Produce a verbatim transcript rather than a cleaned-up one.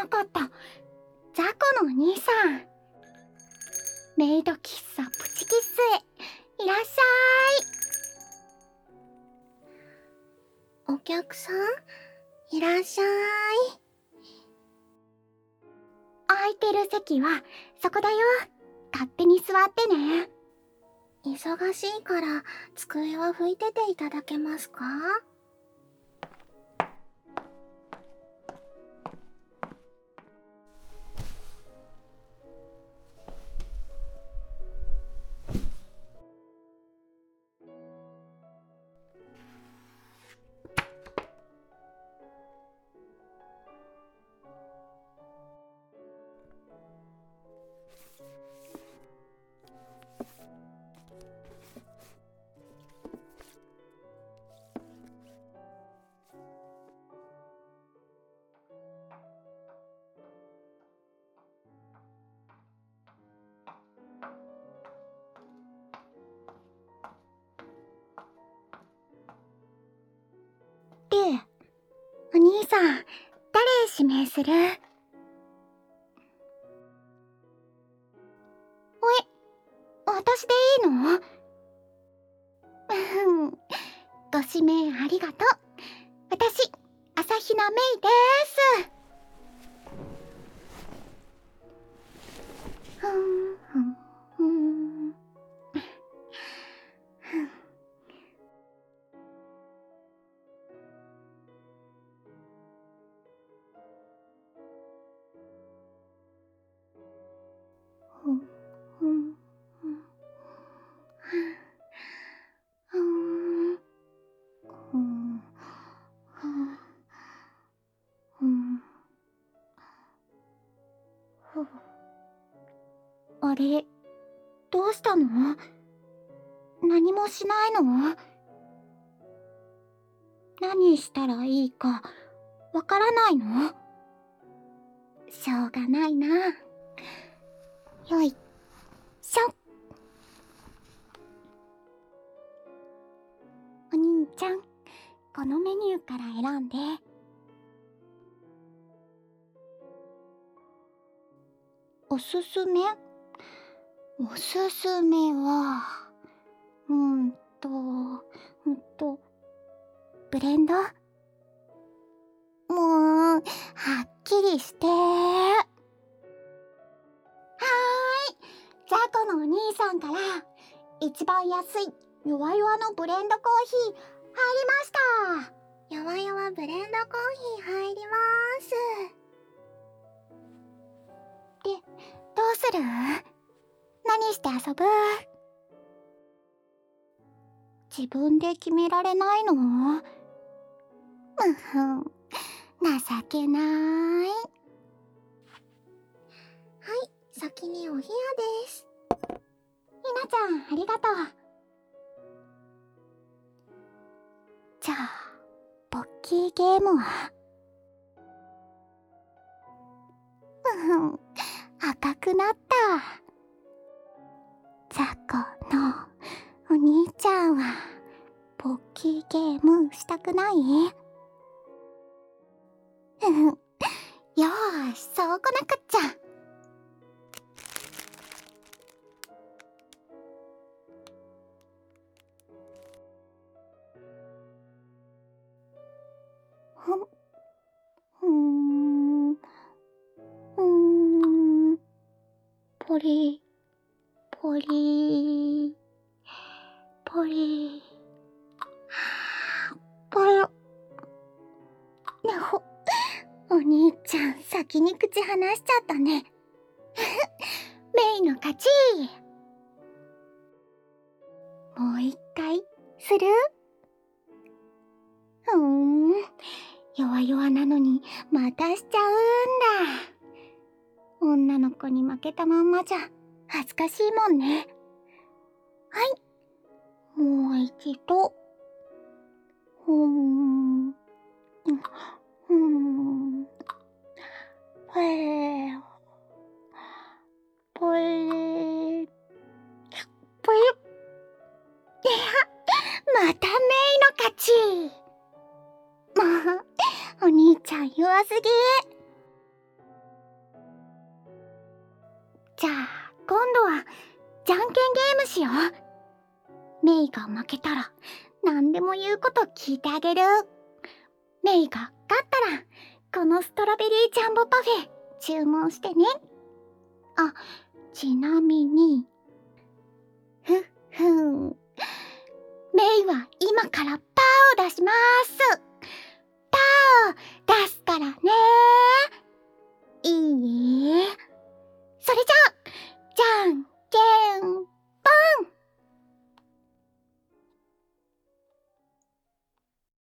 なかった。ザコのお兄さん。メイド喫茶プチキッスへいらっしゃい。お客さんいらっしゃい。空いてる席はそこだよ。勝手に座ってね。忙しいから机は拭いてていただけますか？で、お兄さん、誰指名する？おい、私でいいの？うん、ご指名ありがとう。私、朝比奈メイです。ふんふんふんふんふんふんふんふんふんふん。あれ、どうしたの？何もしないの？何したらいいかわからないの？しょうがないな。よいしょ。お兄ちゃん、このメニューから選んで。おすすめ？おすすめは、うーんと、うんと、ブレンド？もう、はっきりして。はーい、ザコのお兄さんから一番安い弱々のブレンドコーヒー入りました。弱々ブレンドコーヒー入ります。で、どうする？何して遊ぶ？自分で決められないの？うふん、情けない。はい、先にお部屋です。ひなちゃん、ありがとう。じゃあ、ポッキーゲームは？うふん、赤くなった。ザコのお兄ちゃんはポッキーゲームしたくない？ふふん、よーし、そうこなくっちゃ。ふん、ふーん、ふーん、ポリポリポリポロ。ほ、お兄ちゃん先に口離しちゃったね。メイの勝ち。もう一回する？ふーん、弱々なのにまたしちゃうんだ。女の子に負けたまんまじゃ恥ずかしいもんね。はい、もう一度。ふーん、ふーん、へー、ぽいぽい。いや、またメイの勝ち。もう、お兄ちゃん弱すぎ。 じゃあ今度はじゃんけんゲームしよう。メイが負けたら何でも言うこと聞いてあげる。メイが勝ったらこのストロベリージャンボパフェ注文してね。あ、ちなみにふっふん、メイは今からパーを出しまーす。パー、